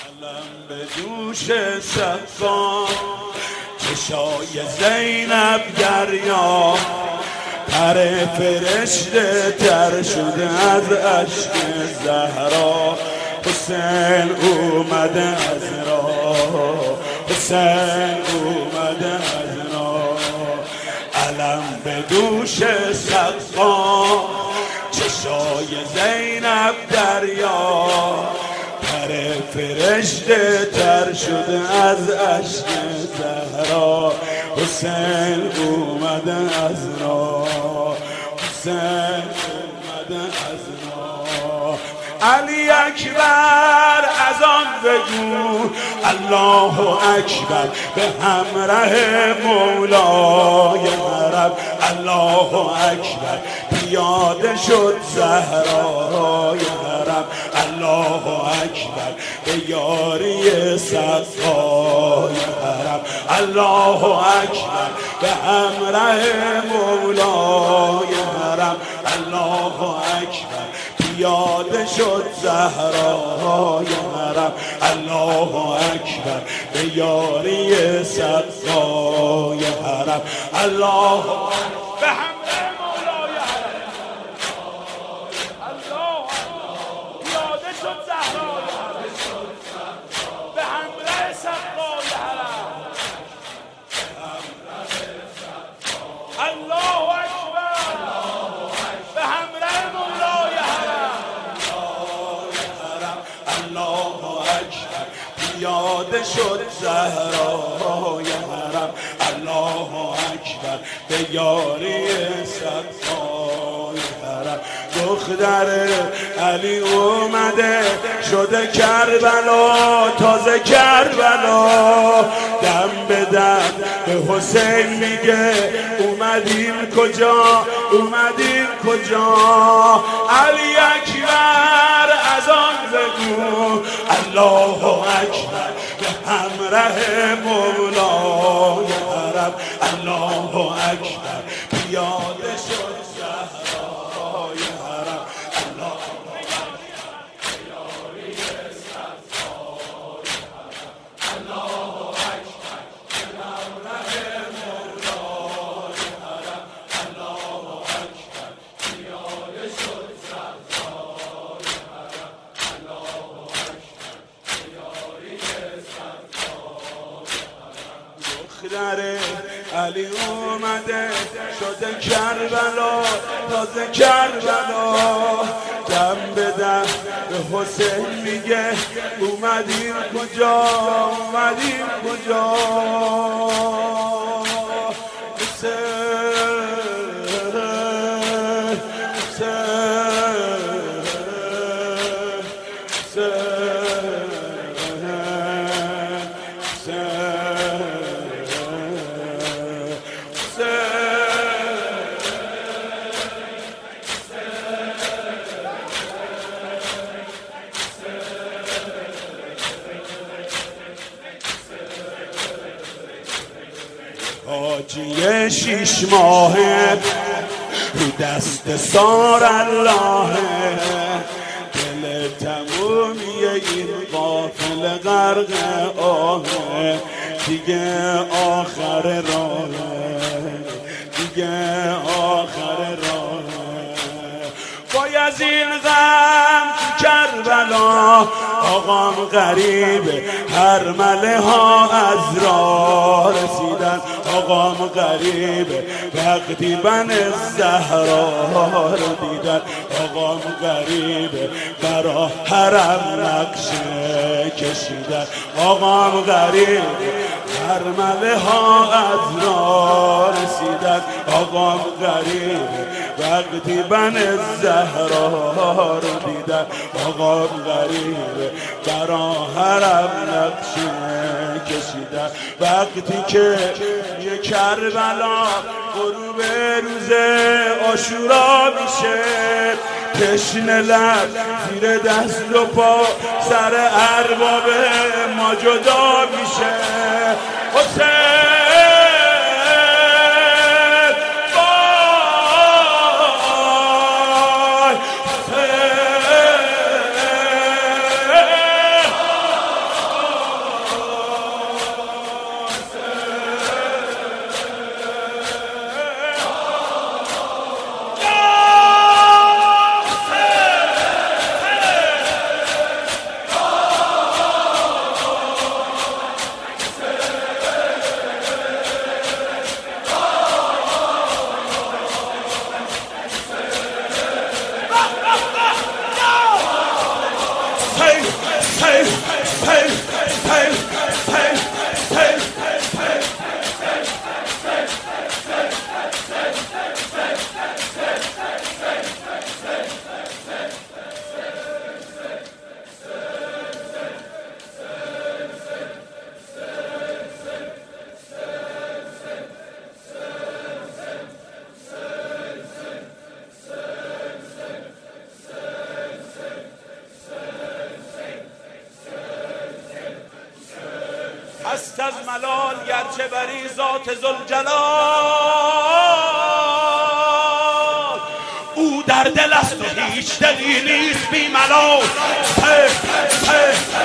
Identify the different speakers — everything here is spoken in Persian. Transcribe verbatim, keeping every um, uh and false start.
Speaker 1: علم به دوش صفا، چشای زینب دریا، پر فرشته تر شده از اشک زهرا. حسین اومده از راه، حسین اومده از راه. علم به دوش صفا، چشای زینب دریا، پر فرشته تر شده از اشک زهرا. حسین اومده از راه، حسین اومده از راه. علی اکبر از آن بگو الله اکبر، به همراه مولای حرم الله اکبر. پیاده شد زهرای حرم الله اکبر، به یاری صفای حرم الله اکبر. به همراه مولای حرم الله اکبر، پیاده شد زهرای حرم الله اکبر، به یاری صفای حرم الله اکبر. به همراه مولای حرم الله اکبر، پیاده شد زهرای حرم، به همراه صفای حرم الله اکبر، به همراه مولای حرم الله اکبر. پیاده شد زهرای حرم الله اکبر، به یاری صفای حرم. دختر علی اومده شده کربلا، تازه کربلا. دم به دم به حسین میگه اومدیم کجا، اومدیم کجا. علی اکبر از آن بگو الله اکبر، به همراه مولای حرم الله اکبر. پیاده شد زهرای حرم الله دختر علی اومده شده کربلا، تازه کربلا. دم به دم به حسین میگه اومدیم کجا، اومدیم کجا. حسین حاجی شیش ماهه رو دست سار الله، دل تمومی این قافل غرق آهه. دیگه آخر راهه، دیگه آخر راهه. باید این غم تو کربلا آقام غریبه، هر مله ها از راه رسیدن آقام غریبه. وقتی بن زهرا رو دیدن آقام غریبه، برا حرم نقشه کشیدن آقام غریبه. هر مله ها از راه رسیدن آقام غریبه، وقتی بن زهرا رو دیدن آقام غریبه. برا حرم نقشه کشیدن. وقتی که یه کربلا غروب روز عاشورا میشه، تشنه لب زیر دست و پا سر ارباب ما جدا میشه. حسین هست از ملال گرچه بری ذات ذوالجلال. او در دل است و هیچ دلی نیست بی ملال. سه سه